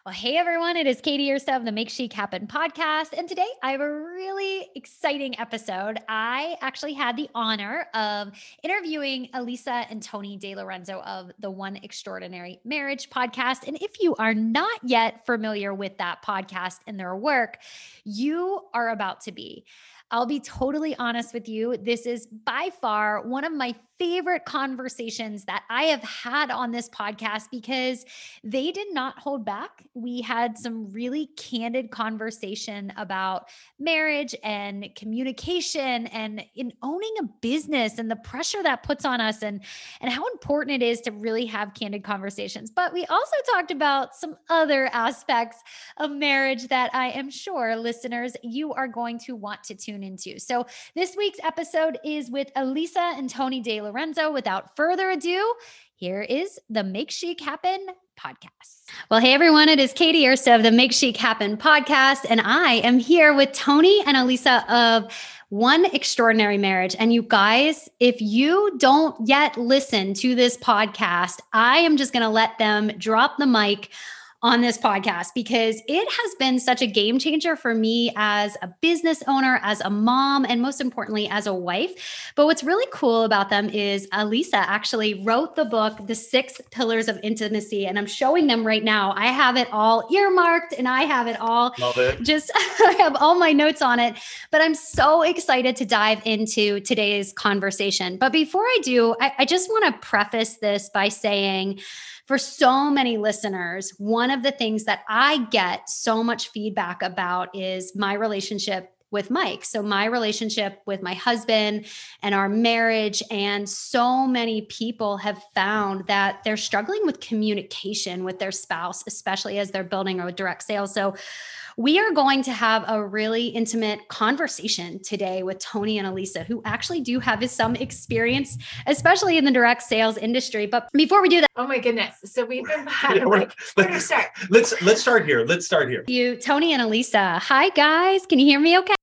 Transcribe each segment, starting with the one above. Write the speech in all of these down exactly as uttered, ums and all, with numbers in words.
Well, hey everyone, it is Katie Ersta of the Make Chic Happen podcast. And today I have a really exciting episode. I actually had the honor of interviewing Elisa and Tony DeLorenzo of the One Extraordinary Marriage podcast. And if you are not yet familiar with that podcast and their work, you are about to be. I'll be totally honest with you. This is by far one of my favorite conversations that I have had on this podcast because they did not hold back. We had some really candid conversation about marriage and communication and in owning a business and the pressure that puts on us and, and how important it is to really have candid conversations. But we also talked about some other aspects of marriage that I am sure listeners, you are going to want to tune into. So this week's episode is with Elisa and Tony DeLorenzo. Without further ado, here is the Make Chic Happen podcast. Well, hey everyone, it is Katie Ersta of the Make Chic Happen podcast, and I am here with Tony and Elisa of One Extraordinary Marriage. And you guys, if you don't yet listen to this podcast, I am just going to let them drop the mic on this podcast because it has been such a game changer for me as a business owner, as a mom, and most importantly, as a wife. But what's really cool about them is Elisa actually wrote the book, The Six Pillars of Intimacy, and I'm showing them right now. I have it all earmarked and I have it all. Love it. Just, I have all my notes on it, but I'm so excited to dive into today's conversation. But before I do, I, I just want to preface this by saying, for so many listeners, one of the things that I get so much feedback about is my relationship with Mike. So my relationship with my husband and our marriage. And so many people have found that they're struggling with communication with their spouse, especially as they're building a direct sale. So we are going to have a really intimate conversation today with Tony and Elisa, who actually do have some experience, especially in the direct sales industry. But before we do that, oh my goodness! So we've been Yeah, like, where do we start? Let's let's start here. Let's start here. you, Tony and Elisa. Hi guys, can you hear me? Okay.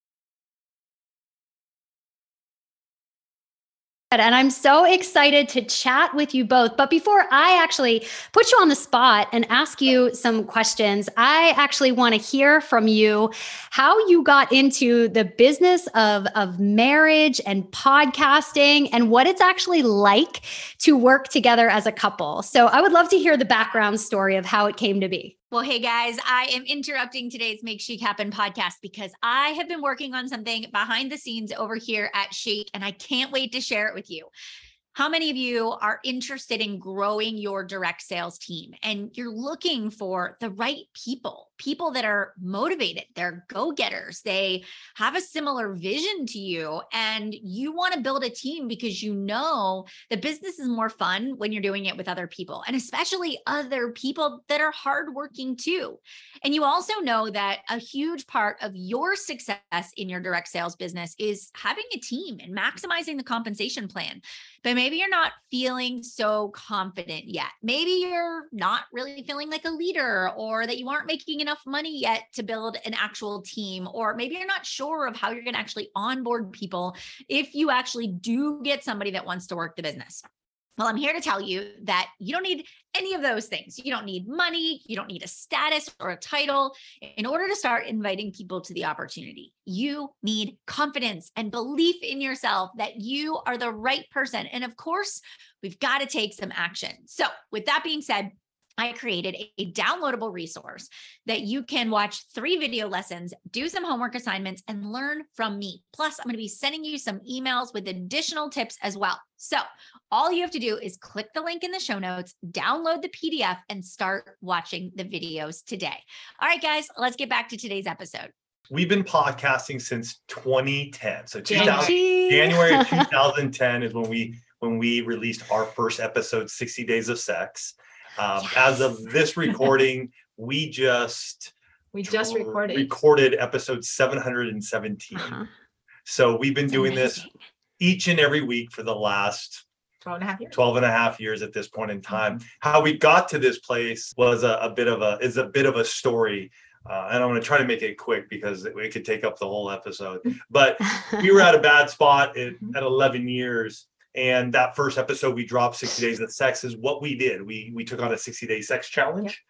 And I'm so excited to chat with you both. But before I actually put you on the spot and ask you some questions, I actually want to hear from you how you got into the business of, of marriage and podcasting and what it's actually like to work together as a couple. So I would love to hear the background story of how it came to be. Well, hey guys, I am interrupting today's Make Chic Happen podcast because I have been working on something behind the scenes over here at Chic, and I can't wait to share it with you. How many of you are interested in growing your direct sales team and you're looking for the right people, people that are motivated, they're go-getters, they have a similar vision to you, and you want to build a team because you know the business is more fun when you're doing it with other people, and especially other people that are hardworking too. And you also know that a huge part of your success in your direct sales business is having a team and maximizing the compensation plan. But maybe you're not feeling so confident yet. Maybe you're not really feeling like a leader, or that you aren't making enough money yet to build an actual team, or maybe you're not sure of how you're going to actually onboard people if you actually do get somebody that wants to work the business. Well, I'm here to tell you that you don't need any of those things. You don't need money. You don't need a status or a title in order to start inviting people to the opportunity. You need confidence and belief in yourself that you are the right person. And of course, we've got to take some action. So with that being said, I created a downloadable resource that you can watch three video lessons, do some homework assignments, and learn from me. Plus, I'm going to be sending you some emails with additional tips as well. So all you have to do is click the link in the show notes, download the P D F, and start watching the videos today. All right, guys, let's get back to today's episode. We've been podcasting since twenty ten. So two January. thousand, January of two thousand ten is when we when we released our first episode, sixty Days of Sex. Um, Yes. As of this recording, we just We just recorded. recorded episode seven hundred seventeen. Uh-huh. So we've been It's doing this amazing. each and every week for the last twelve and a half years. twelve and a half years at this point in time. How we got to this place was a, a bit of a is a bit of a story. Uh, and I'm going to try to make it quick because it, it could take up the whole episode. But we were at a bad spot at, at eleven years. And that first episode we dropped, sixty Days of Sex, is what we did. We we took on a sixty day sex challenge.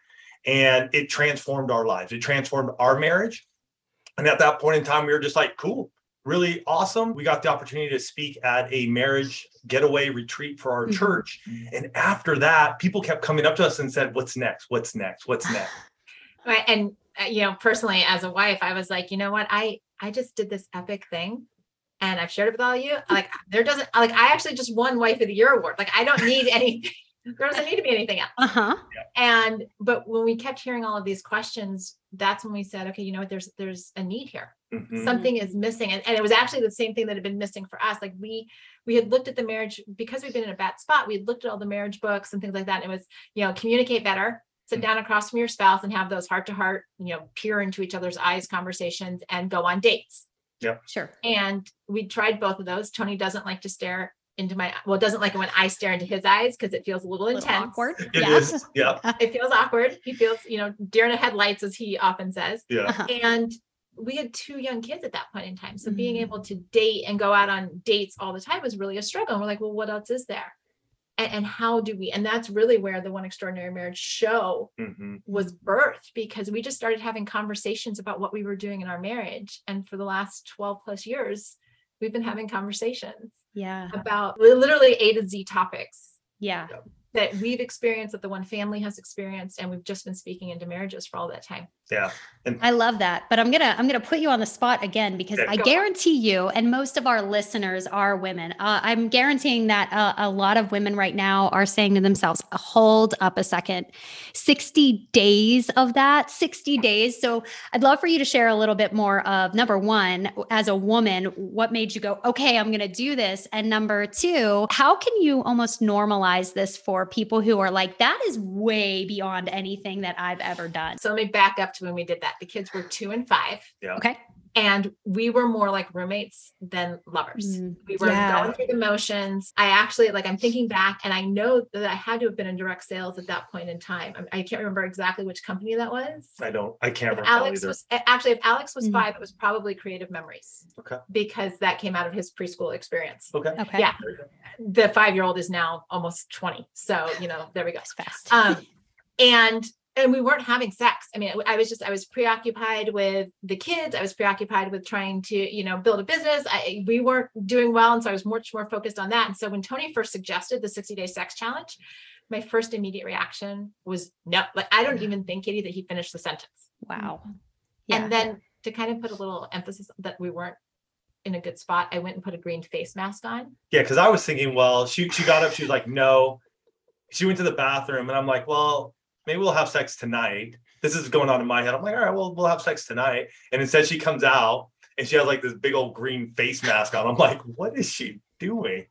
and it transformed our lives. It transformed our marriage. And at that point in time, we were just like, cool, really awesome. We got the opportunity to speak at a marriage getaway retreat for our mm-hmm. church. And after that, people kept coming up to us and said, what's next? What's next? What's next? Right. And, uh, you know, personally, as a wife, I was like, you know what? I, I just did this epic thing. And I've shared it with all of you. Like, there doesn't, like, I actually just won Wife of the Year award. Like, I don't need anything. There doesn't need to be anything else. Uh-huh. And, but when we kept hearing all of these questions, that's when we said, okay, you know what, there's, there's a need here. Mm-hmm. Something is missing. And, and it was actually the same thing that had been missing for us. Like we, we had looked at the marriage because we've been in a bad spot. We had looked at all the marriage books and things like that. And it was, you know, communicate better, sit mm-hmm. down across from your spouse and have those heart to heart, you know, peer into each other's eyes conversations and go on dates. Yeah, sure. And we tried both of those. Tony doesn't like to stare into my, well, doesn't like it when I stare into his eyes because it feels a little, a little intense. Awkward. It yeah. is. Yeah. It feels awkward. He feels, you know, deer in the headlights, as he often says. Yeah. Uh-huh. And we had two young kids at that point in time. So mm-hmm. being able to date and go out on dates all the time was really a struggle. And we're like, well, what else is there? And, and how do we, and that's really where the One Extraordinary Marriage show mm-hmm. was birthed, because we just started having conversations about what we were doing in our marriage. And for the last twelve plus years, we've been having conversations yeah. about literally A to Z topics. Yeah. That we've experienced, that the One Family has experienced, and we've just been speaking into marriages for all that time. Yeah. And I love that, but I'm going to, I'm going to put you on the spot again, because yeah, I guarantee on. you, and most of our listeners are women. Uh, I'm guaranteeing that uh, a lot of women right now are saying to themselves, hold up a second, sixty days of that, sixty days. So I'd love for you to share a little bit more of, number one, as a woman, what made you go, okay, I'm going to do this? And number two, how can you almost normalize this for people who are like, that is way beyond anything that I've ever done? So let me back up to when we did that. The kids were two and five. Yeah. Okay. And we were more like roommates than lovers. Mm, we were yeah. going through the motions. I actually, like, I'm thinking back, and I know that I had to have been in direct sales at that point in time. I, I can't remember exactly which company that was. I don't, I can't if remember. Alex either. was actually, if Alex was mm. five, it was probably Creative Memories. Okay. Because that came out of his preschool experience. Okay. Okay. Yeah. The five-year-old is now almost twenty. So, you know, there we go. It's fast. Um, and And we weren't having sex. I mean, I was just, I was preoccupied with the kids. I was preoccupied with trying to, you know, build a business. I, we weren't doing well. And so I was much more focused on that. And so when Tony first suggested the sixty day sex challenge, my first immediate reaction was no. Like, I don't even think, Katie, that he finished the sentence. Wow. Yeah. And then to kind of put a little emphasis that we weren't in a good spot, I went and put a green face mask on. Yeah. Cause I was thinking, well, she, she got up, she was like, no. She went to the bathroom, and I'm like, well, maybe we'll have sex tonight. This is going on in my head. I'm like, all right, well, we'll have sex tonight. And instead she comes out and she has like this big old green face mask on. I'm like, what is she doing?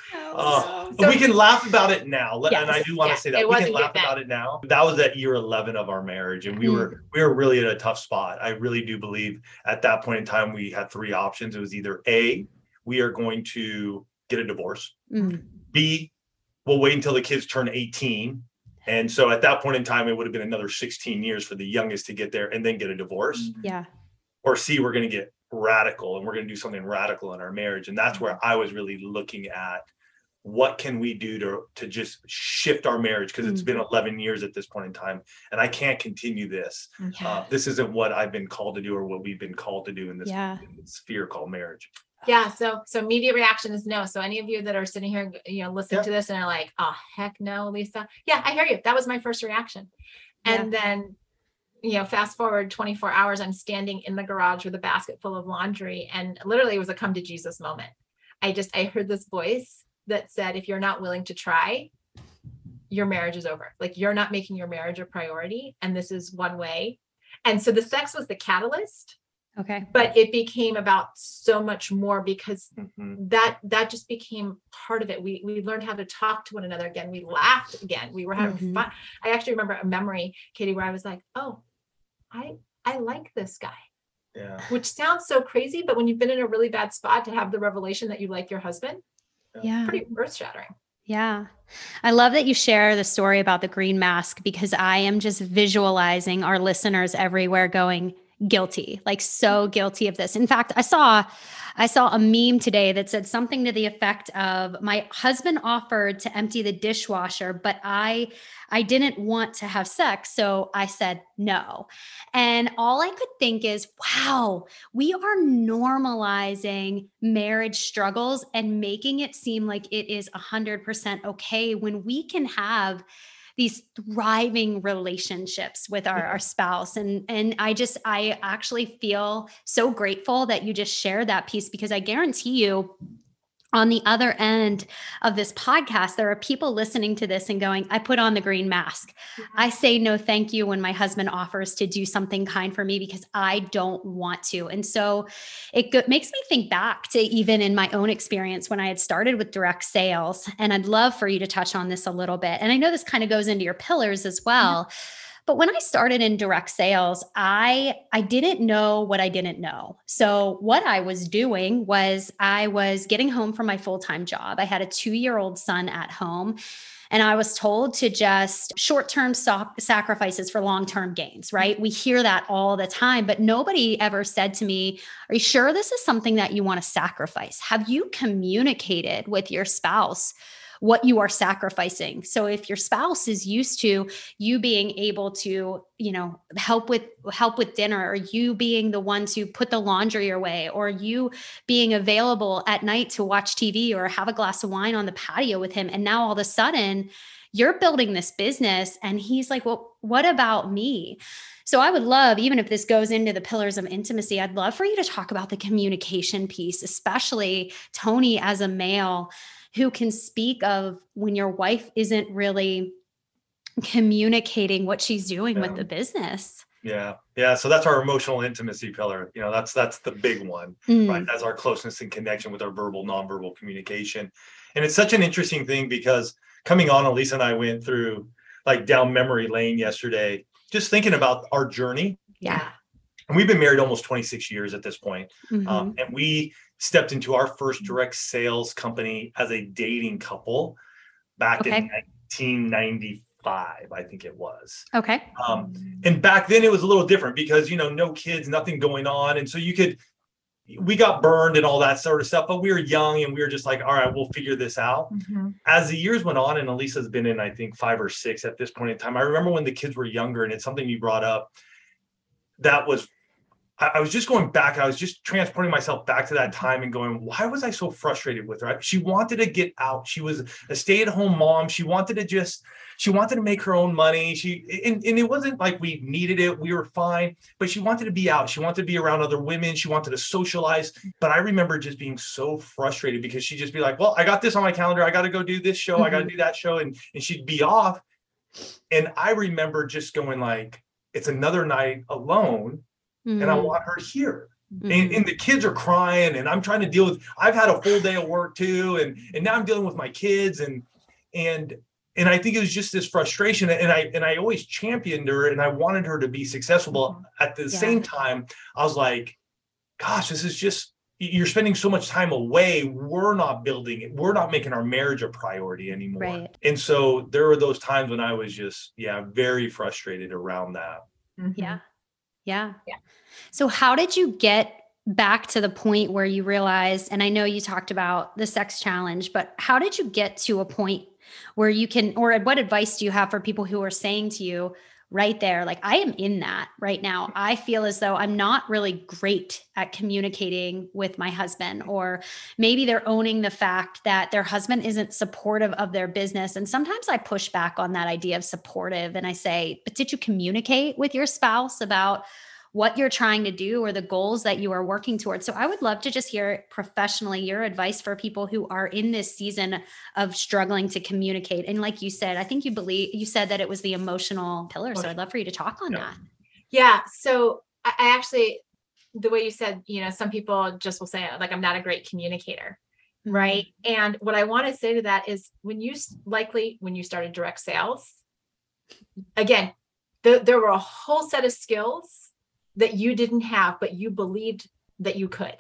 Uh, so, we can laugh about it now. Yes, and I do want to yeah, say that we can laugh about it now. That was at year eleven of our marriage. And we mm. were, we were really at a tough spot. I really do believe at that point in time, we had three options. It was either A, we are going to get a divorce. Mm. B, we'll wait until the kids turn eighteen. And so at that point in time, it would have been another sixteen years for the youngest to get there and then get a divorce. Yeah. Or C, we're going to get radical, and we're going to do something radical in our marriage. And that's where I was really looking at, what can we do to, to just shift our marriage? Because it's mm-hmm. been eleven years at this point in time, and I can't continue this. Yeah. Uh, this isn't what I've been called to do, or what we've been called to do in this, yeah. in this sphere called marriage. Yeah. So, so immediate reaction is no. So any of you that are sitting here, you know, listening yeah. to this and are like, oh, heck no, Lisa. Yeah, I hear you. That was my first reaction. And yeah. then, you know, fast forward twenty-four hours, I'm standing in the garage with a basket full of laundry. And literally it was a come to Jesus moment. I just, I heard this voice that said, if you're not willing to try, your marriage is over. Like, you're not making your marriage a priority. And this is one way. And so the sex was the catalyst. Okay. But it became about so much more, because mm-hmm. that, that just became part of it. We, we learned how to talk to one another again. We laughed again. We were having mm-hmm. fun. I actually remember a memory, Katie, where I was like, oh, I, I like this guy. Yeah. Which sounds so crazy, but when you've been in a really bad spot, to have the revelation that you like your husband, yeah, pretty earth shattering. Yeah. I love that you share the story about the green mask, because I am just visualizing our listeners everywhere going, guilty, like so guilty of this. In fact, I saw, I saw a meme today that said something to the effect of, my husband offered to empty the dishwasher, but I, I didn't want to have sex. So I said no. And all I could think is, wow, we are normalizing marriage struggles and making it seem like it is a hundred percent okay when we can have these thriving relationships with our, our spouse. And, and I just, I actually feel so grateful that you just shared that piece, because I guarantee you, on the other end of this podcast, there are people listening to this and going, I put on the green mask. I say no, thank you when my husband offers to do something kind for me because I don't want to. And so it go- makes me think back to even in my own experience when I had started with direct sales. And I'd love for you to touch on this a little bit. And I know this kind of goes into your pillars as well. Mm-hmm. But when I started in direct sales, I I didn't know what I didn't know. So what I was doing was I was getting home from my full-time job. I had a two-year-old son at home, and I was told to just short-term so- sacrifices for long-term gains, right? We hear that all the time, but nobody ever said to me, are you sure this is something that you want to sacrifice? Have you communicated with your spouse what you are sacrificing? So if your spouse is used to you being able to, you know, help with help with dinner, or you being the one to put the laundry away, or you being available at night to watch T V or have a glass of wine on the patio with him, and now all of a sudden you're building this business and he's like, well, what about me? So I would love, even if this goes into the pillars of intimacy, I'd love for you to talk about the communication piece, especially Tony as a male who can speak of when your wife isn't really communicating what she's doing Yeah. with the business. Yeah. Yeah. So that's our emotional intimacy pillar. You know, that's, that's the big one, Mm. right? That's our closeness and connection with our verbal, nonverbal communication. And it's such an interesting thing because coming on, Elisa and I went through like down memory lane yesterday, just thinking about our journey. Yeah. And we've been married almost twenty-six years at this point. Mm-hmm. Um, and we stepped into our first direct sales company as a dating couple back Okay. in nineteen ninety-five, I think it was. Okay. Um, and back then it was a little different because, you know, no kids, nothing going on. And so you could, we got burned and all that sort of stuff, but we were young and we were just like, all right, we'll figure this out. Mm-hmm. As the years went on, and Elisa's been in, I think, five or six at this point in time. I remember when the kids were younger, and it's something you brought up that was, I was just going back. I was just transporting myself back to that time and going, why was I so frustrated with her? She wanted to get out. She was a stay-at-home mom. She wanted to just, she wanted to make her own money. She, and, and it wasn't like we needed it. We were fine, but she wanted to be out. She wanted to be around other women. She wanted to socialize. But I remember just being so frustrated because she'd just be like, well, I got this on my calendar. I got to go do this show. Mm-hmm. I got to do that show. And, and she'd be off. And I remember just going like, it's another night alone. Mm-hmm. And I want her here. Mm-hmm. And, and the kids are crying and I'm trying to deal with, I've had a full day of work too. And, and now I'm dealing with my kids. And, and, and I think it was just this frustration. And I, and I always championed her and I wanted her to be successful. Mm-hmm. At the yeah. same time, I was like, gosh, this is just, you're spending so much time away. We're not building it. We're not making our marriage a priority anymore. Right. And so there were those times when I was just, yeah, very frustrated around that. Mm-hmm. Yeah. Yeah. Yeah. So how did you get back to the point where you realized, and I know you talked about the sex challenge, but how did you get to a point where you can, or what advice do you have for people who are saying to you right there, like, I am in that right now. I feel as though I'm not really great at communicating with my husband, or maybe they're owning the fact that their husband isn't supportive of their business. And sometimes I push back on that idea of supportive and I say, but did you communicate with your spouse about what you're trying to do or the goals that you are working towards? So I would love to just hear professionally your advice for people who are in this season of struggling to communicate. And like you said, I think you believe, you said that it was the emotional pillar. So I'd love for you to talk on yeah. that. Yeah. So I, I actually, the way you said, you know, some people just will say like, I'm not a great communicator. Mm-hmm. Right. And what I want to say to that is when you likely, when you started direct sales, again, the, there were a whole set of skills that you didn't have, but you believed that you could.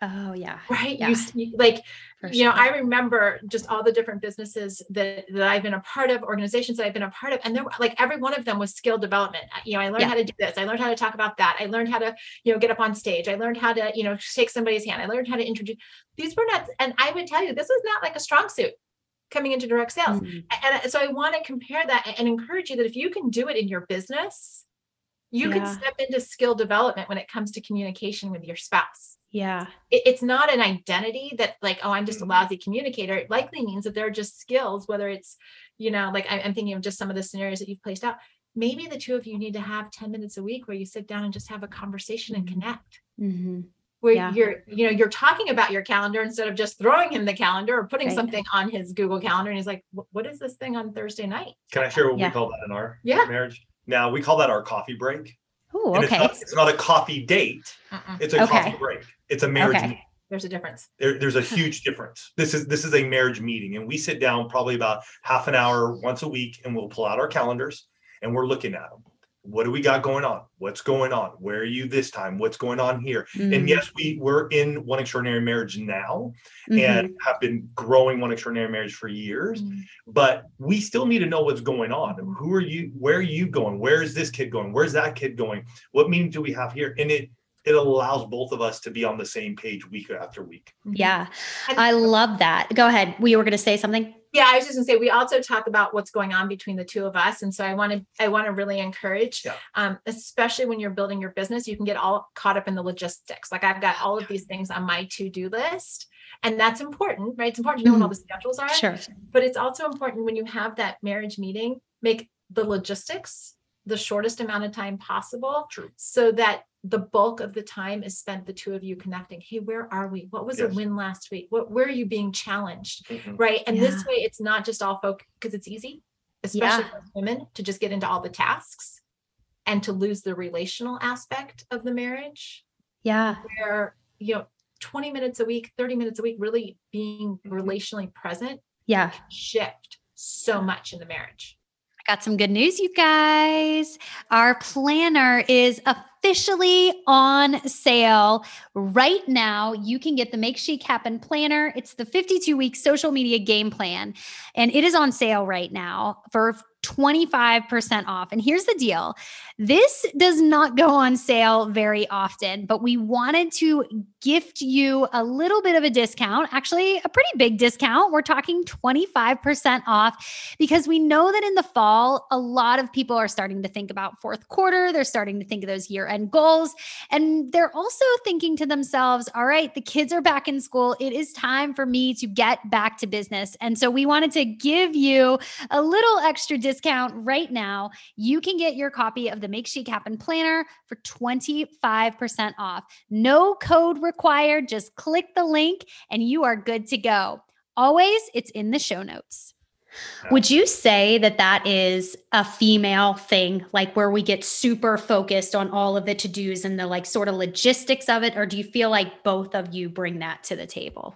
Oh yeah. Right. Yeah. You see, like, For you know, sure. I remember just all the different businesses that, that I've been a part of, organizations that I've been a part of. And there, like every one of them was skill development. You know, I learned Yeah. how to do this. I learned how to talk about that. I learned how to, you know, get up on stage. I learned how to, you know, shake somebody's hand. I learned how to introduce. These were not, and I would tell you, this was not like a strong suit coming into direct sales. Mm. And so I want to compare that and encourage you that if you can do it in your business, you Yeah. can step into skill development when it comes to communication with your spouse. Yeah. It, it's not an identity that like, oh, I'm just a Mhm. lousy communicator. It likely means that there are just skills, whether it's, you know, like I, I'm thinking of just some of the scenarios that you've placed out. Maybe the two of you need to have ten minutes a week where you sit down and just have a conversation and Mhm. connect. Mm-hmm. Where Yeah. you're, you know, you're talking about your calendar instead of just throwing him the calendar or putting Right. something on his Google calendar. And he's like, what is this thing on Thursday night? Can I share what Yeah. we call that in our Yeah. marriage? Now we call that our coffee break. Oh, And okay. it's, not, it's not a coffee date. Mm-mm. It's a Okay. coffee break. It's a marriage Okay. meeting. There's a difference. There, there's a huge difference. This is this is a marriage meeting, and we sit down probably about half an hour once a week, and we'll pull out our calendars and we're looking at them. What do we got going on? What's going on? Where are you this time? What's going on here? Mm. And yes, we we're in One Extraordinary Marriage now, Mhm. and have been growing One Extraordinary Marriage for years. Mm. But we still need to know what's going on. Who are you? Where are you going? Where is this kid going? Where's that kid going? What meeting do we have here? And it it allows both of us to be on the same page week after week. Yeah. And- I love that. Go ahead. We were going to say something. Yeah, I was just gonna say, we also talk about what's going on between the two of us. And so I want to, I want to really encourage, Yeah. um, especially when you're building your business, you can get all caught up in the logistics. Like I've got all of these things on my to-do list, and that's important, right? It's important to know what all the schedules are, Sure. but it's also important when you have that marriage meeting, make the logistics the shortest amount of time possible. True. So that the bulk of the time is spent the two of you connecting. Hey, where are we? What was Yes. a win last week? What, where are you being challenged? Mhm. Right. And this Yeah. way it's not just all folk because it's easy, especially Yeah. for women, to just get into all the tasks and to lose the relational aspect of the marriage, Yeah. where, you know, twenty minutes a week, thirty minutes a week, really being Mhm. relationally present, Yeah. shift so much in the marriage. I got some good news, you guys. Our planner is officially on sale right now. You can get the Make Chic Happen planner. It's the fifty-two week social media game plan, and it is on sale right now for twenty-five percent off. And here's the deal. This does not go on sale very often, but we wanted to gift you a little bit of a discount, actually a pretty big discount. We're talking twenty-five percent off, because we know that in the fall, a lot of people are starting to think about fourth quarter. They're starting to think of those year-end goals. And they're also thinking to themselves, all right, the kids are back in school. It is time for me to get back to business. And so we wanted to give you a little extra discount right now. You can get your copy of the Make Chic Happen planner for twenty-five percent off. No code required. Just click the link and you are good to go. Always, it's in the show notes. Would you say that that is a female thing, like where we get super focused on all of the to-dos and the like sort of logistics of it? Or do you feel like both of you bring that to the table?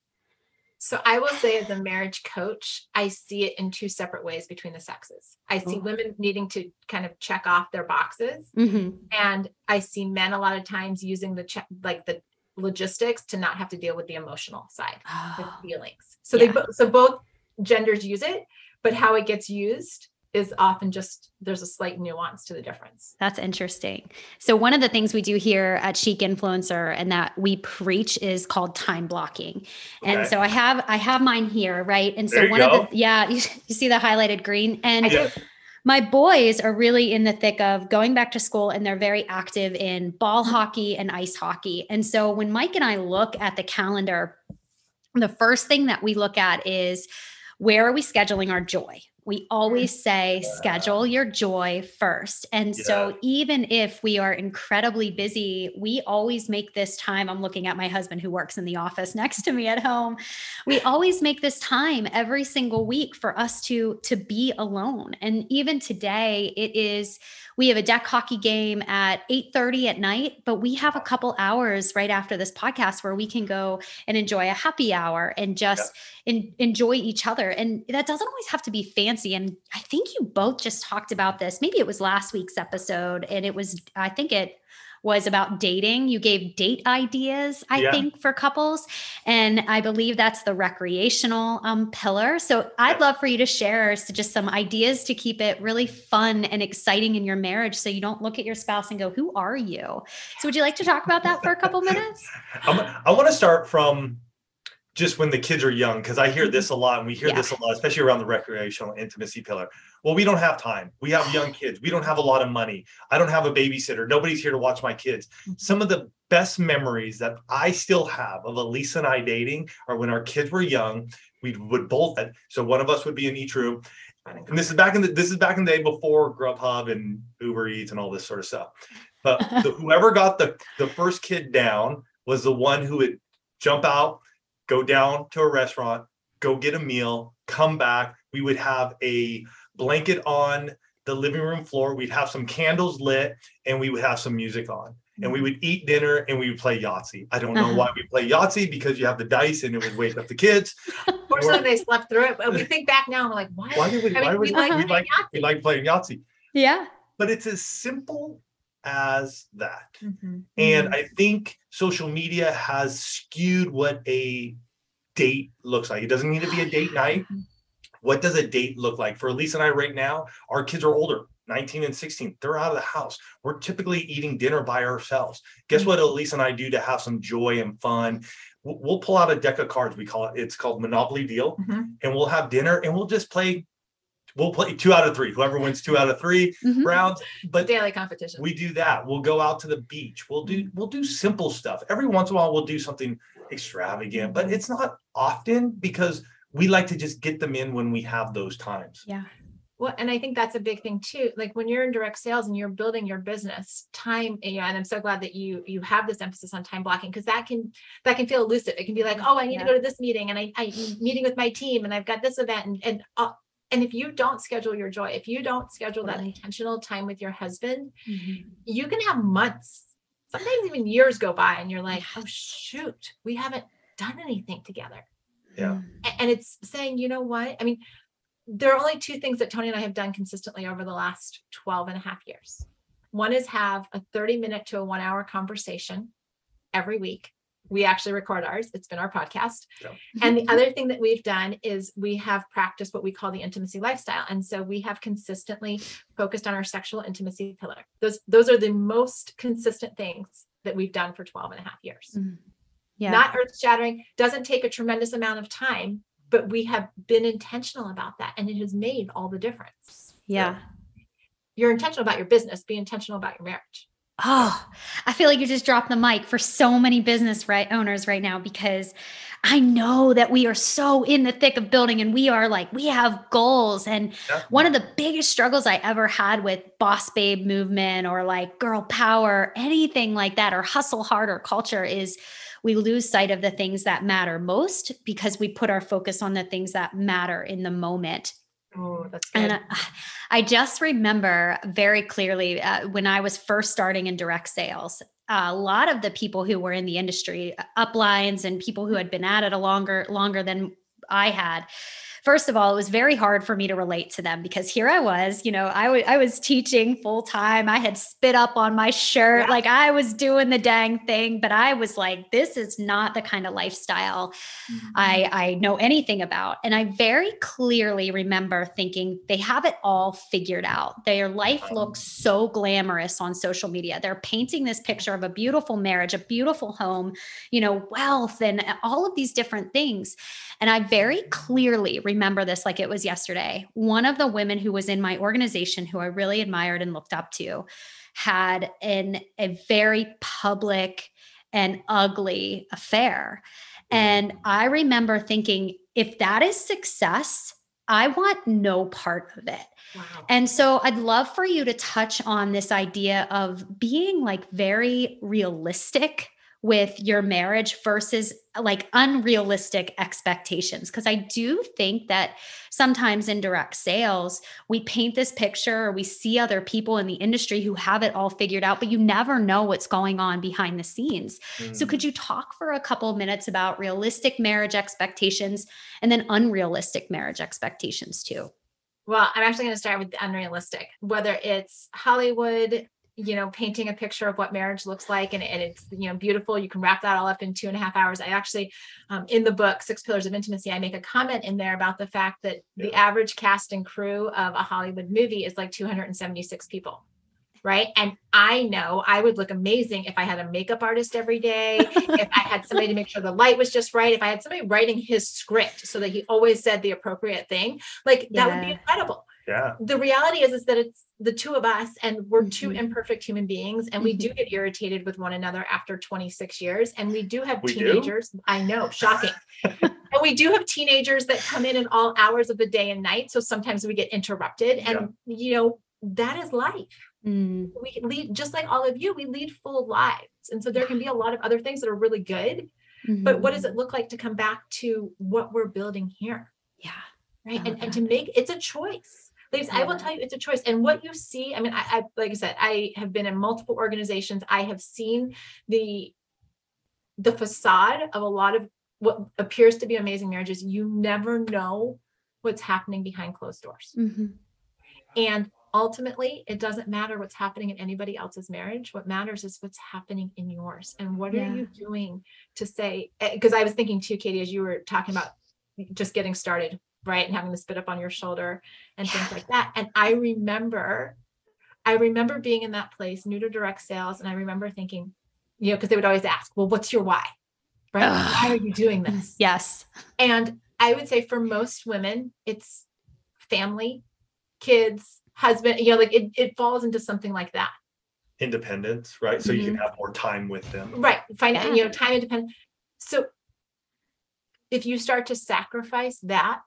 So I will say, as a marriage coach, I see it in two separate ways between the sexes. I see Oh. women needing to kind of check off their boxes, Mm-hmm. and I see men a lot of times using the check, like the logistics, to not have to deal with the emotional side, the feelings. So Yeah. they bo- so both genders use it, but how it gets used is often just, there's a slight nuance to the difference. That's interesting. So one of the things we do here at Chic Influencer and that we preach is called time blocking. And Okay. so I have I have mine here, right? And so There you one go. of the yeah, you, you see the highlighted green, and I do. Yeah. my boys are really in the thick of going back to school, and they're very active in ball hockey and ice hockey. And so when Mike and I look at the calendar, the first thing that we look at is, where are we scheduling our joy? We always say, schedule your joy first. And so Yeah. even if we are incredibly busy, we always make this time. I'm looking at my husband who works in the office next to me at home. We always make this time every single week for us to, to be alone. And even today it is, we have a deck hockey game at eight thirty at night, but we have a couple hours right after this podcast where we can go and enjoy a happy hour and just en- enjoy each other. And that doesn't always have to be fancy. And I think you both just talked about this. Maybe it was last week's episode, and it was, I think it, was about dating. You gave date ideas, I Yeah. think, for couples. And I believe that's the recreational um, pillar. So I'd love for you to share just some ideas to keep it really fun and exciting in your marriage so you don't look at your spouse and go, who are you? So would you like to talk about that for a couple minutes? I'm, I want to start from just when the kids are young, because I hear this a lot, and we hear Yeah. this a lot, especially around the recreational intimacy pillar. Well, we don't have time. We have young kids. We don't have a lot of money. I don't have a babysitter. Nobody's here to watch my kids. Some of the best memories that I still have of Elisa and I dating are when our kids were young. We would both, so one of us would be in each room. And this is back in the this is back in the day before Grubhub and Uber Eats and all this sort of stuff. But the, whoever got the, the first kid down was the one who would jump out, go down to a restaurant, go get a meal, come back. We would have a blanket on the living room floor. We'd have some candles lit, and we would have some music on. And we would eat dinner, and we would play Yahtzee. I don't know why we play Yahtzee, because you have the dice and it would wake up the kids. Fortunately, they slept through it. But we think back now, and we're like, why? Why did we, I mean, why we would like we playing like, we Yahtzee. like playing Yahtzee? Yeah. But it's as simple as that. Mhm. And I think social media has skewed what a date looks like. It doesn't need to be a date night. What does a date look like? For Elisa and I right now, our kids are older, nineteen and sixteen. They're out of the house. We're typically eating dinner by ourselves. Guess what Elisa and I do to have some joy and fun? We'll, we'll pull out a deck of cards. We call it, it's called Monopoly Deal. Mhm. And we'll have dinner, and we'll just play, we'll play two out of three. Whoever wins two out of three Mhm. rounds. But Daily competition. we do that. We'll go out to the beach. We'll do we'll do simple stuff. Every once in a while we'll do something extravagant, but it's not often, because we like to just get them in when we have those times. Yeah. Well, and I think that's a big thing too. Like when you're in direct sales and you're building your business, time, you know, and I'm so glad that you you have this emphasis on time blocking, because that can that can feel elusive. It can be like, oh, I need Yeah. to go to this meeting, and I I meeting with my team, and I've got this event, and and uh, and if you don't schedule your joy, if you don't schedule that Totally. intentional time with your husband, Mhm. you can have months, sometimes even years go by, and you're like, oh shoot, we haven't done anything together. Yeah. A- And it's saying, you know what? I mean, there are only two things that Tony and I have done consistently over the last twelve and a half years. One is have a thirty minute to a one hour conversation every week. We actually record ours. It's been our podcast. Yeah. And the other thing that we've done is we have practiced what we call the intimacy lifestyle. And so we have consistently focused on our sexual intimacy pillar. Those, those are the most consistent things that we've done for twelve and a half years. Mhm. Yeah. Not earth shattering, doesn't take a tremendous amount of time, but we have been intentional about that, and it has made all the difference. yeah. You're intentional about your business, be intentional about your marriage. Oh, I feel like you just dropped the mic for so many business right owners right now, because I know that we are so in the thick of building, and we are like, we have goals. And Yeah. one of the biggest struggles I ever had with boss babe movement or like girl power, anything like that, or hustle harder culture, is we lose sight of the things that matter most because we put our focus on the things that matter in the moment. Oh, that's good. And I, I just remember very clearly uh, when I was first starting in direct sales, a lot of the people who were in the industry, uplines and people who had been at it a longer, longer than I had. First of all, it was very hard for me to relate to them, because here I was, you know, I, w- I was teaching full time. I had spit up on my shirt. Yeah. Like I was doing the dang thing, but I was like, this is not the kind of lifestyle I, I know anything about. And I very clearly remember thinking they have it all figured out. Their life looks so glamorous on social media. They're painting this picture of a beautiful marriage, a beautiful home, you know, wealth, and all of these different things. And I very clearly remember this like it was yesterday. One of the women who was in my organization, who I really admired and looked up to, had an, a very public and ugly affair. And I remember thinking, if that is success, I want no part of it. Wow. And so I'd love for you to touch on this idea of being like very realistic with your marriage versus like unrealistic expectations. Because I do think that sometimes in direct sales, we paint this picture, or we see other people in the industry who have it all figured out, but you never know what's going on behind the scenes. So Mm. could you talk for a couple of minutes about realistic marriage expectations and then unrealistic marriage expectations too? Well, I'm actually going to start with the unrealistic, whether it's Hollywood, you know, painting a picture of what marriage looks like. And, and it's, you know, beautiful. You can wrap that all up in two and a half hours. I actually, um, in the book, Six Pillars of Intimacy, I make a comment in there about the fact that yeah. the average cast and crew of a Hollywood movie is like two hundred seventy-six people. Right. And I know I would look amazing if I had a makeup artist every day, if I had somebody to make sure the light was just right, if I had somebody writing his script so that he always said the appropriate thing, like yeah. that would be incredible. Yeah. The reality is, is that it's the two of us and we're mm-hmm. two imperfect human beings. And we mm-hmm. do get irritated with one another after twenty-six years. And we do have we teenagers. Do? I know, shocking. And we do have teenagers that come in at all hours of the day and night. So sometimes we get interrupted and, yeah. you know, that is life. Mm. We lead, just like all of you, we lead full lives. And so there can be a lot of other things that are really good, mm-hmm. but what does it look like to come back to what we're building here? Yeah. Right. And, and to make, it's a choice. Ladies, yeah. I will tell you, it's a choice. And what you see, I mean, I, I, like I said, I have been in multiple organizations. I have seen the, the facade of a lot of what appears to be amazing marriages. You never know what's happening behind closed doors. Mm-hmm. And ultimately, it doesn't matter what's happening in anybody else's marriage. What matters is what's happening in yours. And what yeah. are you doing to say, because I was thinking too, Katie, as you were talking about just getting started, right? And having the spit up on your shoulder and things like that. And I remember, I remember being in that place, new to direct sales. And I remember thinking, you know, because they would always ask, well, what's your why? Right? Ugh. Why are you doing this? Yes. And I would say for most women, it's family, kids, husband, you know, like it, it falls into something like that. Independence, right? So mm-hmm. you can have more time with them. Right. Find yeah. you know, time independent. So if you start to sacrifice that,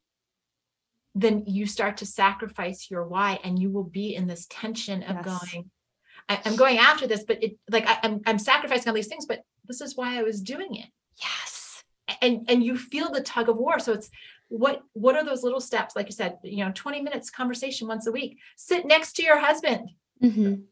then you start to sacrifice your why, and you will be in this tension of yes. going, I, I'm going after this, but it like I, I'm I'm sacrificing all these things, but this is why I was doing it. Yes. And and you feel the tug of war. So it's what what are those little steps? Like you said, you know, twenty minutes conversation once a week. Sit next to your husband. Mm-hmm.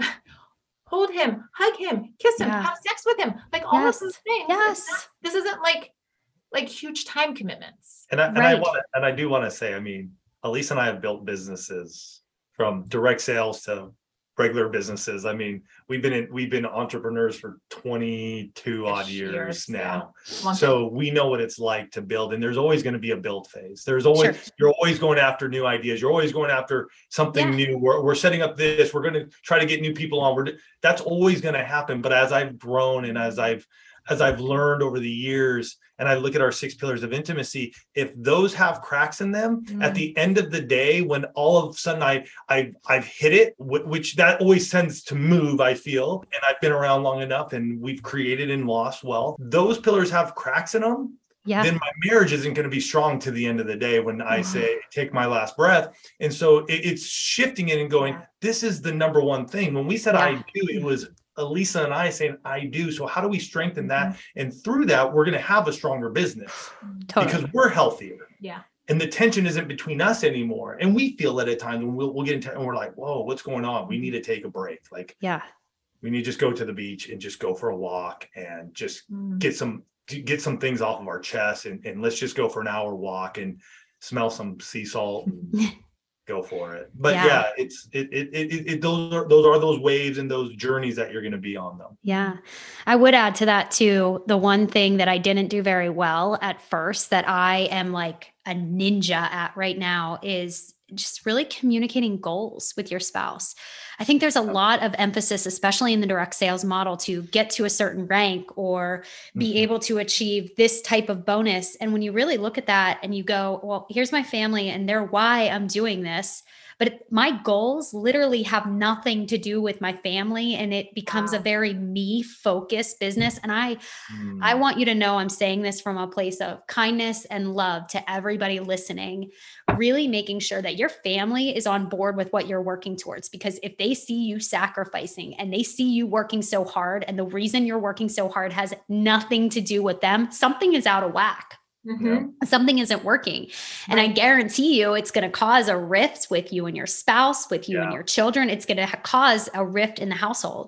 Hold him, hug him, kiss him, yeah. have sex with him. Like all yes. of those things. Yes. Not, this isn't like like huge time commitments. And I, and right. I want to, and I do want to say, I mean, Elisa and I have built businesses from direct sales to regular businesses. I mean, we've been in, we've been entrepreneurs for twenty-two odd years, years now. Yeah. So we know what it's like to build, and there's always going to be a build phase. There's always, sure. you're always going after new ideas. You're always going after something yeah. new. We're, we're setting up this, we're going to try to get new people on. We're, that's always going to happen. But as I've grown and as I've, as I've learned over the years, and I look at our six pillars of intimacy, if those have cracks in them, mm. at the end of the day, when all of a sudden I, I, I've hit it, which that always tends to move, I feel, and I've been around long enough and we've created and lost wealth, those pillars have cracks in them, yeah. then my marriage isn't going to be strong to the end of the day when I say, take my last breath. And so it, it's shifting it and going, this is the number one thing. When we said yeah. I do, it was Elisa and I saying, I do. So how do we strengthen that? Mm-hmm. And through that, we're going to have a stronger business totally. Because we're healthier. Yeah. And the tension isn't between us anymore. And we feel it at times when we'll, we'll get into, and we're like, whoa, what's going on? We need to take a break. Like, yeah, we need to just go to the beach and just go for a walk and just mm-hmm. get some, get some things off of our chest. And, and let's just go for an hour walk and smell some sea salt. And, go for it. But yeah, yeah it's it, it it it those are those are those waves and those journeys that you're going to be on them. Yeah. I would add to that too, the one thing that I didn't do very well at first that I am like a ninja at right now is just really communicating goals with your spouse. I think there's a lot of emphasis, especially in the direct sales model, to get to a certain rank or be mm-hmm. able to achieve this type of bonus. And when you really look at that and you go, well, here's my family and they're why I'm doing this. But my goals literally have nothing to do with my family, and it becomes wow. a very me focused business. And I, mm. I want you to know I'm saying this from a place of kindness and love to everybody listening, really making sure that your family is on board with what you're working towards. Because if they see you sacrificing and they see you working so hard, and the reason you're working so hard has nothing to do with them, something is out of whack. Mm-hmm. Something isn't working. And right. I guarantee you it's going to cause a rift with you and your spouse, with you yeah. and your children. It's going to ha- cause a rift in the household.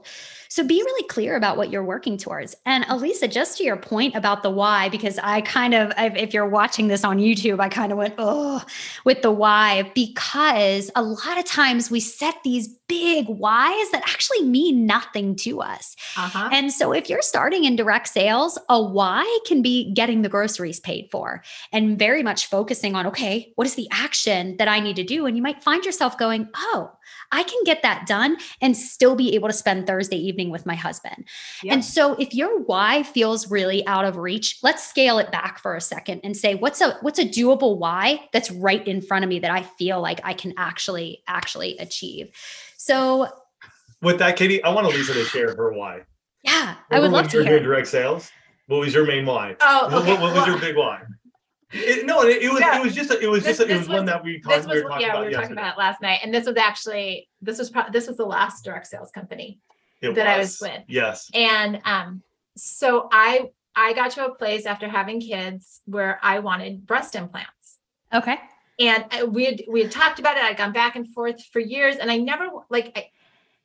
So be really clear about what you're working towards. And Elisa, just to your point about the why, because I kind of, if you're watching this on YouTube, I kind of went, oh, with the why, because a lot of times we set these big whys that actually mean nothing to us. Uh-huh. And so if you're starting in direct sales, a why can be getting the groceries paid for and very much focusing on, okay, what is the action that I need to do? And you might find yourself going, oh, I can get that done and still be able to spend Thursday evening with my husband. Yep. And so if your why feels really out of reach, let's scale it back for a second and say, what's a, what's a doable why that's right in front of me that I feel like I can actually, actually achieve. So with that, Katie, I want Elisa to share her why. Yeah, I would love to hear. hear. Direct sales. What was your main why? Oh, What- okay. What, what was Well- your big why? It, no, it, it was Yeah. it was just a, it was This- just a, it this was one was- that we talked This was, we were talking yeah, about we were talking yesterday. about it last night. And this was actually, this was, pro- this was the last direct sales company It that I was with. Yes. And um, so I I got to a place after having kids where I wanted breast implants. Okay. And I- we had we had talked about it. I'd gone back and forth for years, and I never like I,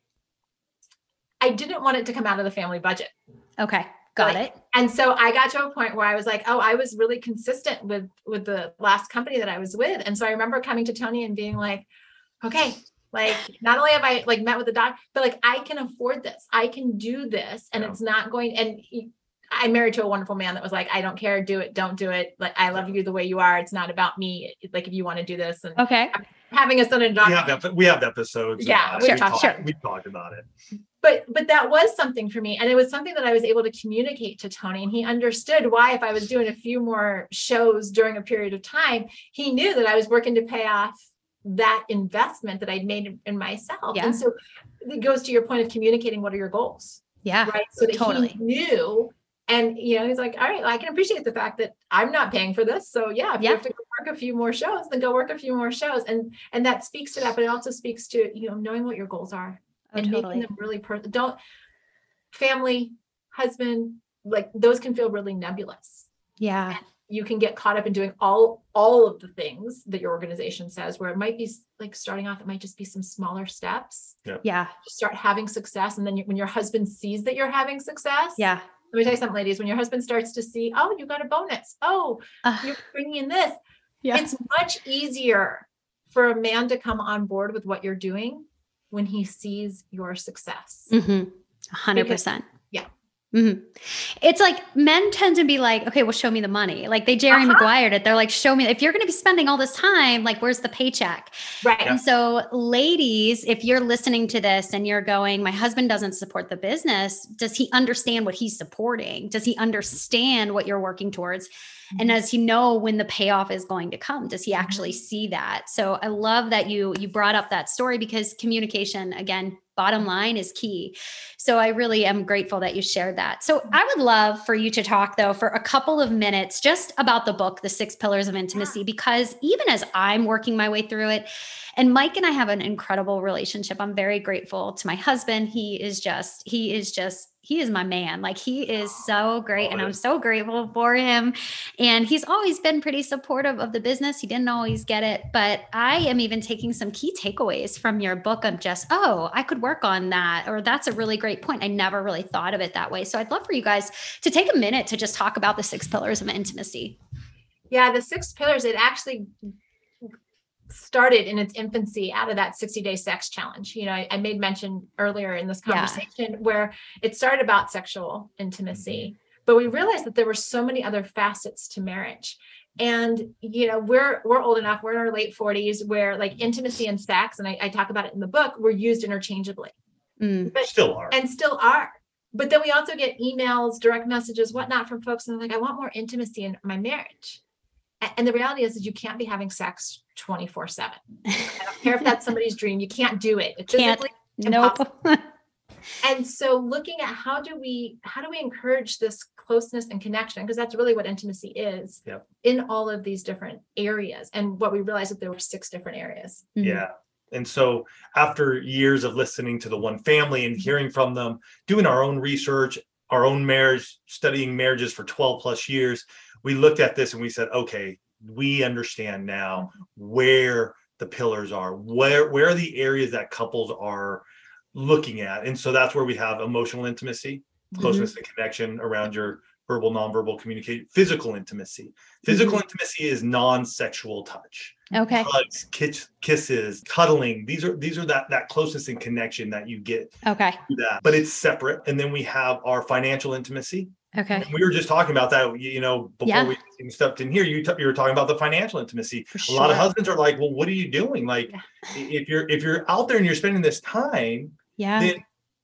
I didn't want it to come out of the family budget. Okay. Got Like, it. And so I got to a point where I was like, oh, I was really consistent with with the last company that I was with. And so I remember coming to Tony and being like, okay, like not only have I like met with the doc, but like I can afford this. I can do this. And Yeah. it's not going and he, I'm married to a wonderful man that was like, I don't care, do it, don't do it. Like I love you the way you are. It's not about me. Like if you want to do this and Okay. having a son and a daughter. We have that. We have episodes. Yeah, about we've it. We talked- talked- sure. We talked about it. but but that was something for me, and it was something that I was able to communicate to Tony, and he understood why if I was doing a few more shows during a period of time, he knew that I was working to pay off that investment that I'd made in, in myself. Yeah. And so it goes to your point of communicating what are your goals, Yeah. right? So that totally. he knew, and you know, he's like, all right, well, I can appreciate the fact that I'm not paying for this. So yeah, if Yeah. you have to go work a few more shows, then go work a few more shows. And and that speaks to that, but it also speaks to, you know, knowing what your goals are. Oh, And totally. making them really per- don't family, husband, like those can feel really nebulous. Yeah. You can get caught up in doing all all of the things that your organization says, where it might be s- like starting off, it might just be some smaller steps. Yeah. Just start having success, and then you, when your husband sees that you're having success, Yeah. let me tell you something, ladies. When your husband starts to see, oh, you got a bonus, oh, Uh, you're bringing in this, yeah. it's much easier for a man to come on board with what you're doing when he sees your success. Mm-hmm. one hundred percent. yeah. Mm-hmm. It's like men tend to be like, okay, well, show me the money. Like they Jerry Uh-huh. Maguired it. They're like, show me, if you're going to be spending all this time, like, where's the paycheck? Right. And so, ladies, if you're listening to this and you're going, my husband doesn't support the business, does he understand what he's supporting? Does he understand what you're working towards? And does he know when the payoff is going to come? Does he actually see that? So I love that you you brought up that story, because communication, again, bottom line, is key. So I really am grateful that you shared that. So I would love for you to talk, though, for a couple of minutes just about the book, The Six Pillars of Intimacy, because even as I'm working my way through it, and Mike and I have an incredible relationship. I'm very grateful to my husband. He is just, he is just, he is my man. Like he is so great. And I'm so grateful for him. And he's always been pretty supportive of the business. He didn't always get it, but I am even taking some key takeaways from your book of just, oh, I could work on that. Or that's a really great point. I never really thought of it that way. So I'd love for you guys to take a minute to just talk about the six pillars of intimacy. Yeah, the six pillars, it actually started in its infancy out of that sixty day sex challenge. You know, I, I made mention earlier in this Yeah. conversation where it started about sexual intimacy, but we realized that there were so many other facets to marriage. And, you know, we're, we're old enough, we're in our late forties where like intimacy and sex, and I, I talk about it in the book, were used interchangeably. Mm. But Still are. and still are. But then we also get emails, direct messages, whatnot from folks, and they're like, I want more intimacy in my marriage. A- And the reality is, is you can't be having sex twenty-four seven. I don't care if that's somebody's dream. You can't do it. It's Can't. physically Nope. and so looking at how do we how do we encourage this closeness and connection, because that's really what intimacy is. Yep. In all of these different areas. And what we realized that there were six different areas. Mhm. Yeah. And so after years of listening to the One Family and hearing from them, doing our own research, our own marriage, studying marriages for twelve plus years, we looked at this and we said, okay, we understand now where the pillars are, where, where are the areas that couples are looking at. And so that's where we have emotional intimacy, closeness mm-hmm. and connection around your verbal, nonverbal communication, physical intimacy. Physical mm-hmm. intimacy is non-sexual touch. Okay. Hugs, kiss, kisses, cuddling. These are these are that that closeness and connection that you get. Okay. Through that, but it's separate. And then we have our financial intimacy. Okay. And we were just talking about that, you know, before yeah. we stepped in here. You t- you were talking about the financial intimacy. For sure. A lot of husbands are like, well, what are you doing? Like, yeah. if you're if you're out there and you're spending this time, yeah, then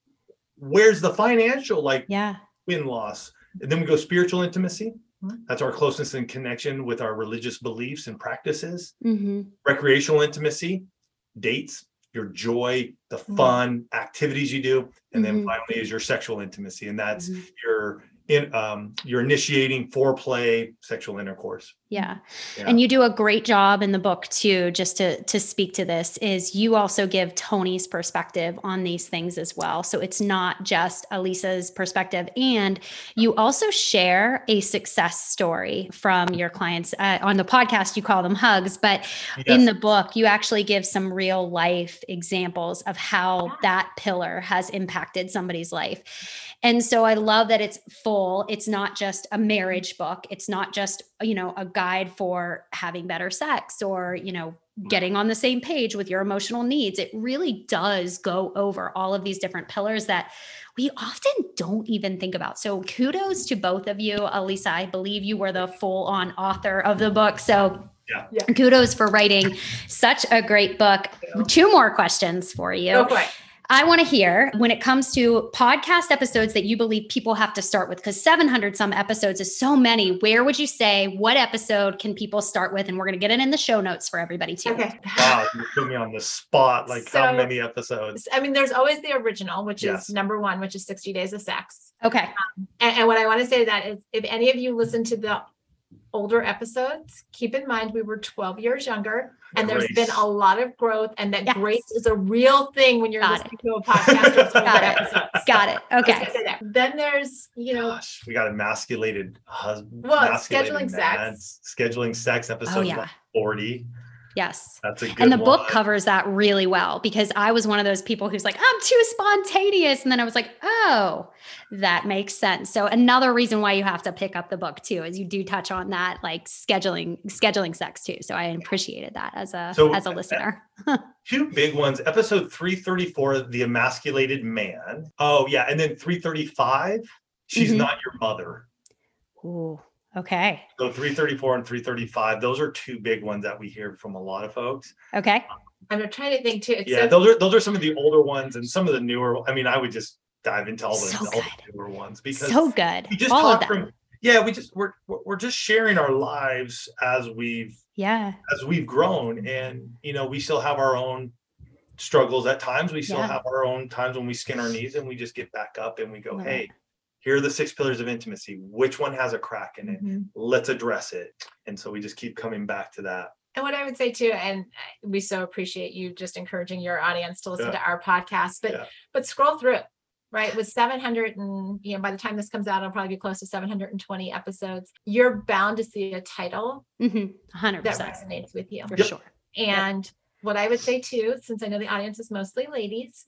where's the financial like yeah. win loss? And then we go spiritual intimacy. That's our closeness and connection with our religious beliefs and practices. Mm-hmm. Recreational intimacy, dates, your joy, the fun mm-hmm. activities you do. And mm-hmm. then finally is your sexual intimacy. And that's mm-hmm. your in um you're initiating foreplay, sexual intercourse. Yeah. yeah. And you do a great job in the book too, just to to speak to this, is you also give Tony's perspective on these things as well. So it's not just Alisa's perspective. And you also share a success story from your clients. Uh, on the podcast, you call them hugs, but yes. in the book, you actually give some real life examples of how that pillar has impacted somebody's life. And so I love that it's full. It's not just a marriage book. It's not just, you know, a guide for having better sex or, you know, getting on the same page with your emotional needs. It really does go over all of these different pillars that we often don't even think about. So kudos to both of you. Alisa, I believe you were the full on author of the book. So yeah. Yeah. kudos for writing such a great book. Two more questions for you. Go for it. I want to hear, when it comes to podcast episodes that you believe people have to start with, because seven hundred some episodes is so many. Where would you say, what episode can people start with? And we're going to get it in the show notes for everybody too. Okay. Wow, you put me on the spot. Like so, how many episodes? I mean, there's always the original, which yes. is number one, which is sixty days of sex. Okay. Um, and, and what I want to say to that is, if any of you listen to the older episodes, keep in mind we were twelve years younger. And Grace. There's been a lot of growth, and that yes. grace is a real thing when you're Got listening it. to a podcast. Or Got it. episodes. Got it. Okay. Then there's, you know, Gosh, we got emasculated husband. Well, scheduling man, sex. Scheduling sex episode oh, yeah. forty. Yes. That's a good And the one. book covers that really well, because I was one of those people who's like, I'm too spontaneous. And then I was like, oh, that makes sense. So another reason why you have to pick up the book too, is you do touch on that, like scheduling, scheduling sex too. So I appreciated that as a, so, as a listener. Two big ones, episode three thirty-four, The Emasculated Man. Oh yeah. And then three thirty-five, She's mm-hmm. Not Your Mother. Ooh. Okay. So three thirty-four and three thirty-five, those are two big ones that we hear from a lot of folks. Okay. I'm trying to think too. It's yeah, so- those are those are some of the older ones and some of the newer. I mean, I would just dive into all the, so all the newer ones because so good. We just all talk of them. From, yeah, we just we're we're just sharing our lives as we've yeah as we've grown, and you know we still have our own struggles at times. We still yeah. have our own times when we skin our knees, and we just get back up and we go, Love hey. it. Here are the six pillars of intimacy. Which one has a crack in it? Mm-hmm. Let's address it. And so we just keep coming back to that. And what I would say too, and we so appreciate you just encouraging your audience to listen yeah. to our podcast, but yeah. but scroll through it, right? With seven hundred and, you know, by the time this comes out, it'll probably be close to seven hundred twenty episodes. You're bound to see a title mm-hmm. one hundred that percent. resonates with you. For yep. sure. And yep. what I would say too, since I know the audience is mostly ladies,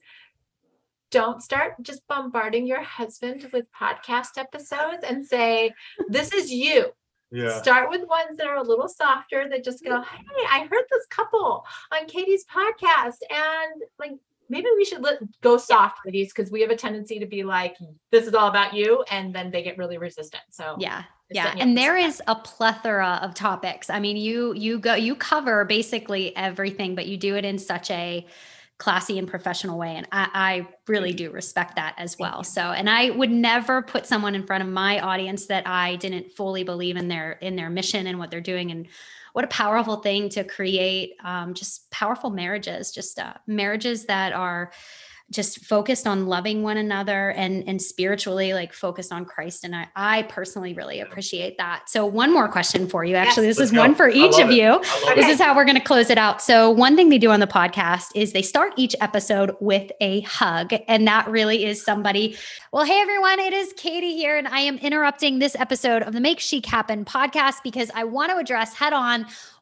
don't start just bombarding your husband with podcast episodes and say, this is you. Yeah. Start with ones that are a little softer that just go, hey, I heard this couple on Katie's podcast, and like, maybe we should let go soft with these, because we have a tendency to be like, this is all about you. And then they get really resistant. So yeah. Yeah. And there is a plethora of topics. I mean, you, you go, you cover basically everything, but you do it in such a classy and professional way. And I, I really do respect that as well. So, and I would never put someone in front of my audience that I didn't fully believe in their, in their mission and what they're doing. And what a powerful thing to create, um, just powerful marriages, just uh, marriages that are just focused on loving one another and, and spiritually like focused on Christ. And I, I personally really appreciate that. So one more question for you. Actually, yes, this is go. one for each of you. This is how we're going to close it out. So one thing they do on the podcast is they start each episode with a hug. And that really is somebody, well, hey everyone, it is Katie here. And I am interrupting this episode of the Make Chic Happen podcast because I want to address head on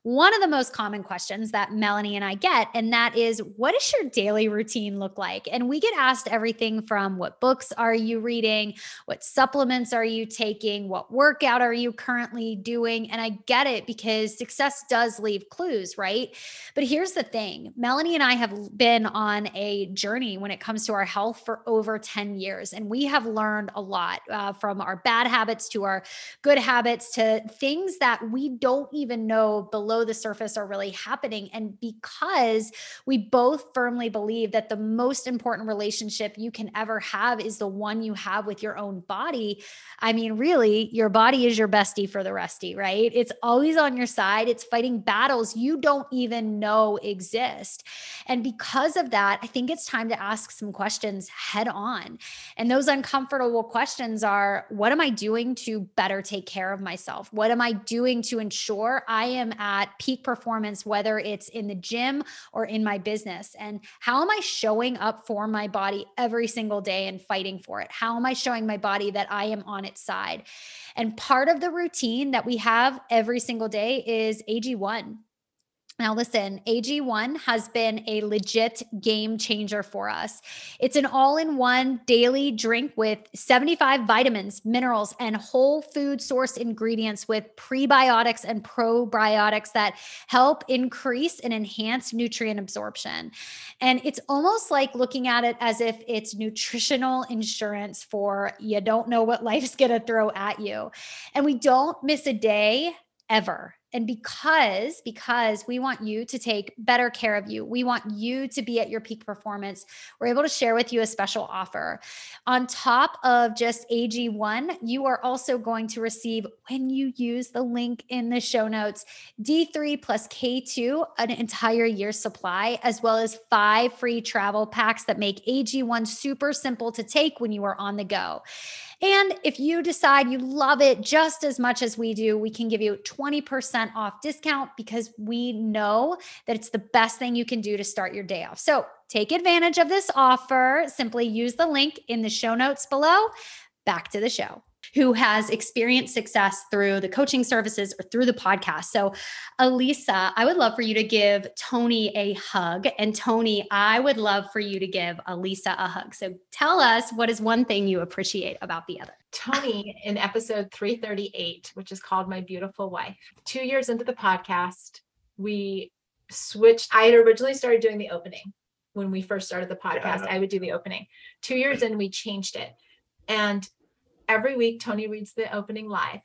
one of the most common questions that Melanie and I get, and that is, what does your daily routine look like? And we get asked everything from what books are you reading? What supplements are you taking? What workout are you currently doing? And I get it, because success does leave clues, right? But here's the thing. Melanie and I have been on a journey when it comes to our health for over ten years. And we have learned a lot uh, from our bad habits to our good habits to things that we don't even know below the surface are really happening. And because we both firmly believe that the most important relationship you can ever have is the one you have with your own body. I mean, really, your body is your bestie for the restie, right? It's always on your side. It's fighting battles you don't even know exist. And because of that, I think it's time to ask some questions head on. And those uncomfortable questions are, what am I doing to better take care of myself? What am I doing to ensure I am at peak performance, whether it's in the gym or in my business? And how am I showing up for my body every single day and fighting for it? How am I showing my body that I am on its side? And part of the routine that we have every single day is A G one. Now, listen, A G one has been a legit game changer for us. It's an all-in-one daily drink with seventy-five vitamins, minerals, and whole food source ingredients with prebiotics and probiotics that help increase and enhance nutrient absorption. And it's almost like looking at it as if it's nutritional insurance for you don't know what life's going to throw at you. And we don't miss a day ever. And because, because we want you to take better care of you, we want you to be at your peak performance, we're able to share with you a special offer. On top of just A G one, you are also going to receive, when you use the link in the show notes, D three plus K two, an entire year's supply, as well as five free travel packs that make A G one super simple to take when you are on the go. And if you decide you love it just as much as we do, we can give you twenty percent off discount, because we know that it's the best thing you can do to start your day off. So take advantage of this offer. Simply use the link in the show notes below. Back to the show. Who has experienced success through the coaching services or through the podcast. So Alisa, I would love for you to give Tony a hug. And Tony, I would love for you to give Alisa a hug. So tell us, what is one thing you appreciate about the other? Tony, in episode three thirty-eight, which is called My Beautiful Wife, two years into the podcast, we switched. I had originally started doing the opening. When we first started the podcast, yeah. I would do the opening. Two years in, we changed it. And every week, Tony reads the opening live,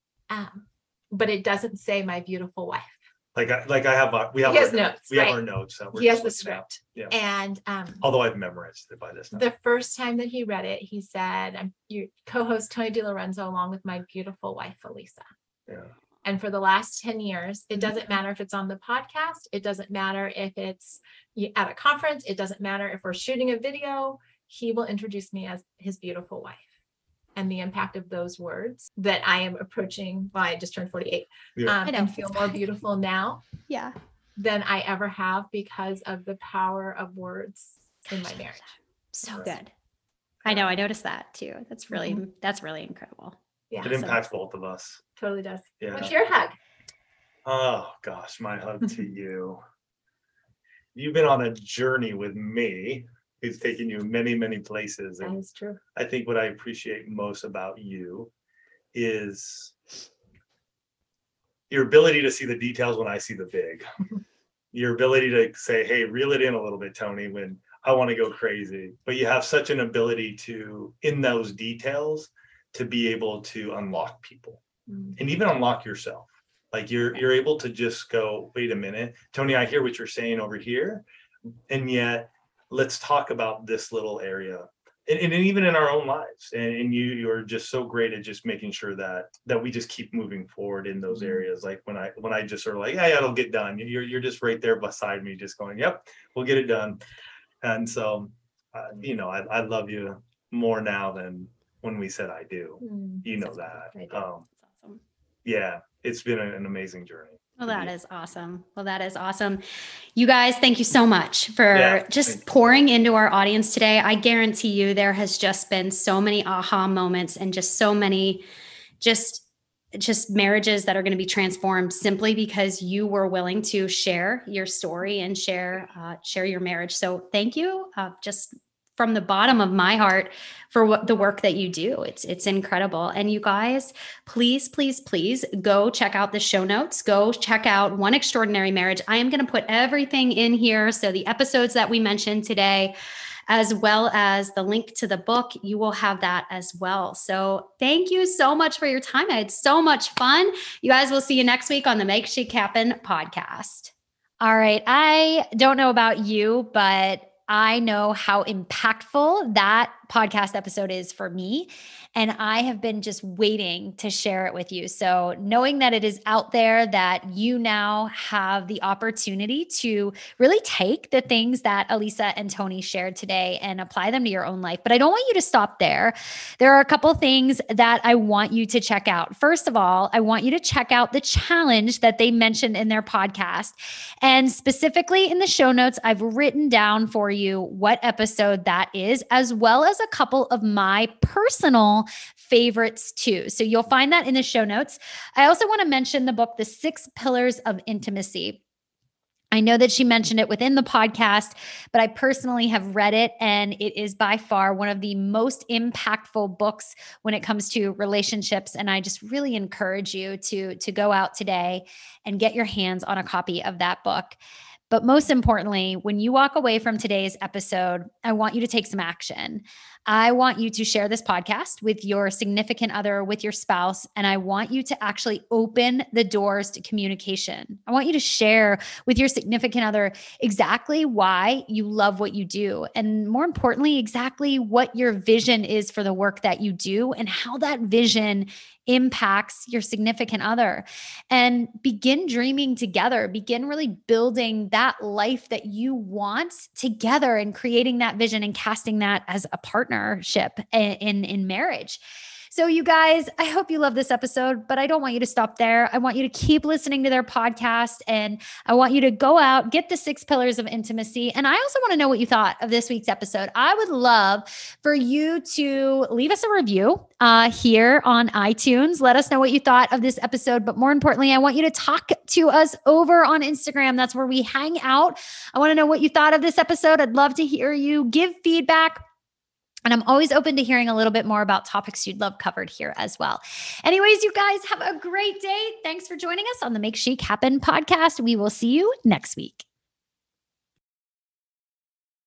um, but it doesn't say "My Beautiful Wife." Like, I, like I have, our, we have, he has our, notes. We right? have our notes. That we're he has the script. Yeah. And um, although I've memorized it by this time. The first time that he read it, he said, "I'm your co-host Tony DiLorenzo, along with my beautiful wife Alisa." Yeah. And for the last ten years, it doesn't matter if it's on the podcast. It doesn't matter if it's at a conference. It doesn't matter if we're shooting a video. He will introduce me as his beautiful wife. And the impact of those words that I am approaching, well, I just turned forty-eight, yeah. um, and feel more beautiful now yeah. than I ever have, because of the power of words in my marriage. So good. I know. I noticed that too. That's really, mm-hmm. that's really incredible. Yeah. It impacts so, both of us. Totally does. Yeah. What's your hug? Oh gosh, my hug to you. You've been on a journey with me. It's taken you many, many places. That is true. I think what I appreciate most about you is your ability to see the details when I see the big. Your ability to say, hey, reel it in a little bit, Tony, when I want to go crazy. But you have such an ability to, in those details, to be able to unlock people mm-hmm. and even unlock yourself. Like you're you're able to just go, wait a minute, Tony, I hear what you're saying over here. And yet, let's talk about this little area, and, and even in our own lives. And, and you, you're just so great at just making sure that that we just keep moving forward in those areas. Like when I when I just sort of like, yeah, yeah, it'll get done. You're you're just right there beside me, just going, yep, we'll get it done. And so, uh, you know, I, I love you more now than when we said I do. Mm, you know that. Um, awesome. Yeah, it's been an amazing journey. Well, that is awesome. Well, that is awesome. You guys, thank you so much for yeah, just pouring into our audience today. I guarantee you there has just been so many aha moments and just so many just just marriages that are going to be transformed simply because you were willing to share your story and share, uh, share your marriage. So thank you, uh, just from the bottom of my heart for what the work that you do. It's, it's incredible. And you guys, please, please, please go check out the show notes. Go check out One Extraordinary Marriage. I am going to put everything in here. So the episodes that we mentioned today, as well as the link to the book, you will have that as well. So thank you so much for your time. I had so much fun. You guys, will see you next week on the Make She Happen podcast. All right. I don't know about you, but I know how impactful that podcast episode is for me. And I have been just waiting to share it with you. So knowing that it is out there, that you now have the opportunity to really take the things that Alisa and Tony shared today and apply them to your own life. But I don't want you to stop there. There are a couple things that I want you to check out. First of all, I want you to check out the challenge that they mentioned in their podcast. And specifically in the show notes, I've written down for you what episode that is, as well as a couple of my personal favorites too. So you'll find that in the show notes. I also want to mention the book, The Six Pillars of Intimacy. I know that she mentioned it within the podcast, but I personally have read it, and it is by far one of the most impactful books when it comes to relationships. And I just really encourage you to, to go out today and get your hands on a copy of that book. But most importantly, when you walk away from today's episode, I want you to take some action. I want you to share this podcast with your significant other, with your spouse, and I want you to actually open the doors to communication. I want you to share with your significant other exactly why you love what you do, and more importantly, exactly what your vision is for the work that you do and how that vision impacts your significant other. And begin dreaming together, begin really building that life that you want together and creating that vision and casting that as a partnership in, in marriage. So you guys, I hope you love this episode, but I don't want you to stop there. I want you to keep listening to their podcast, and I want you to go out, get the six pillars of intimacy. And I also want to know what you thought of this week's episode. I would love for you to leave us a review uh, here on iTunes. Let us know what you thought of this episode. But more importantly, I want you to talk to us over on Instagram. That's where we hang out. I want to know what you thought of this episode. I'd love to hear you. Give feedback. And I'm always open to hearing a little bit more about topics you'd love covered here as well. Anyways, you guys have a great day. Thanks for joining us on the Make She Happen podcast. We will see you next week.